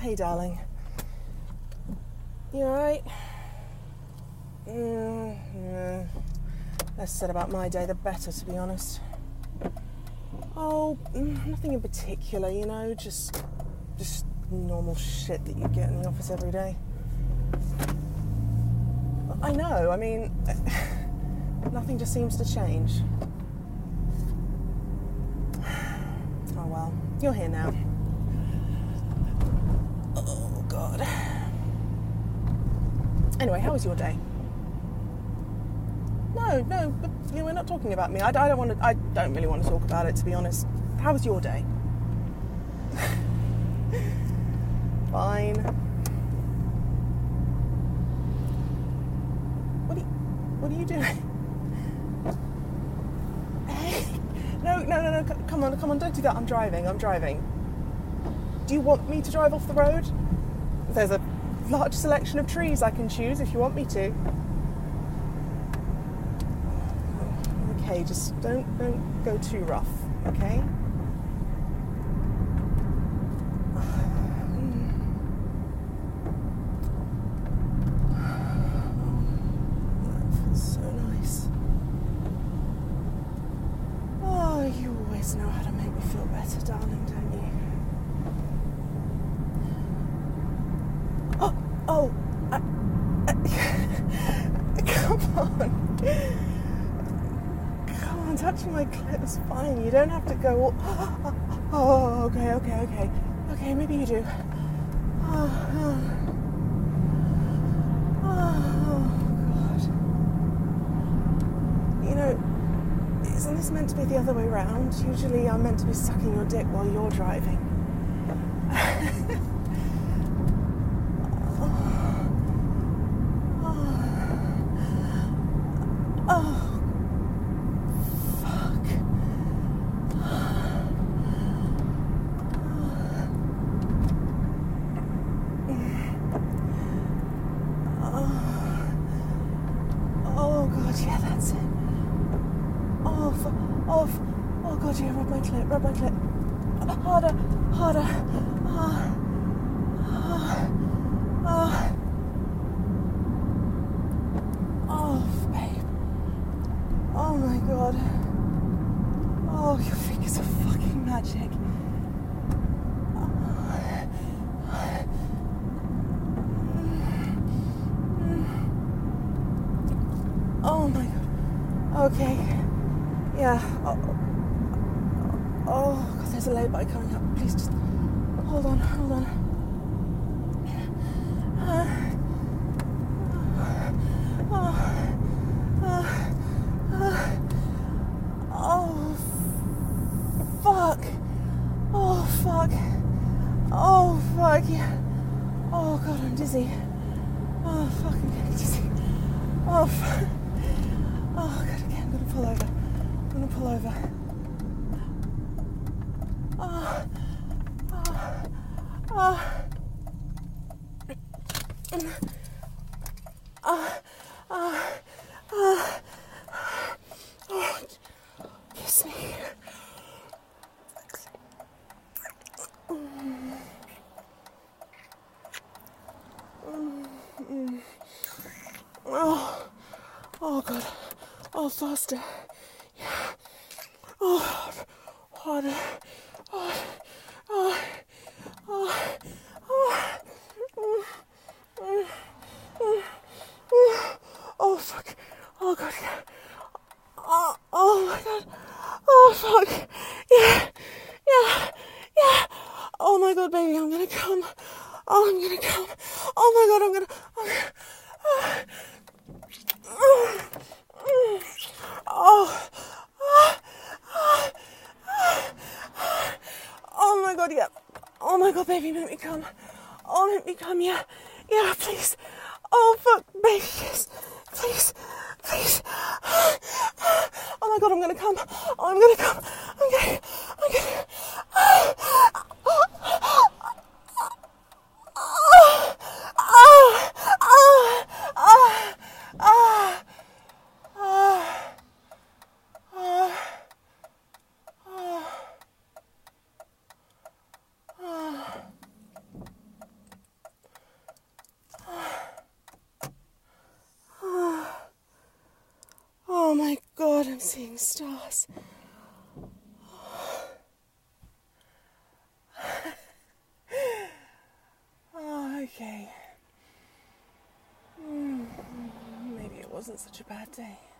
Hey, darling. You alright? Less said about my day, the better, to be honest. Oh, nothing in particular, you know, just normal shit that you get in the office every day. I know, I mean, nothing just seems to change. Oh well, you're here now. Oh God. Anyway, how was your day? No, but you know, we're not talking about me. I don't really want to talk about it, to be honest. How was your day? Fine. What are you doing? Hey, no, come on, don't do that. I'm driving. Do you want me to drive off the road? There's a large selection of trees I can choose if you want me to. Okay, just don't go too rough, okay? That feels so nice. Oh, you always know how to make me feel better, darling, don't you? Oh, come on. Come on, touching my clit's fine. You don't have to go, oh, okay. Okay, maybe you do. Oh, God. You know, isn't this meant to be the other way around? Usually I'm meant to be sucking your dick while you're driving. Yeah, that's it. Oh God, yeah, rub my clit. Harder. Oh, babe. Oh my God. Oh, your fingers are fucking magic. Oh my God. Okay. Yeah. Oh God, there's a lay-by coming up. Please just hold on. Oh fuck. Yeah. Oh God, I'm dizzy. Oh fuck, I'm getting dizzy. Oh fuck. Oh God, okay, I'm gonna pull over. Kiss me. Oh God. Oh, faster. Yeah. Oh, harder. Oh fuck. Oh God. Yeah. Oh my God. Oh fuck. Yeah. Oh my God, baby, I'm gonna come. Oh my God, I'm gonna. Oh my God, yeah. Oh my God, baby, make me come. Oh, make me come, yeah. Yeah, please. Oh, fuck, baby, yes. Please. Oh my God, I'm gonna come. I'm gonna. seeing stars. Oh, okay. Maybe it wasn't such a bad day.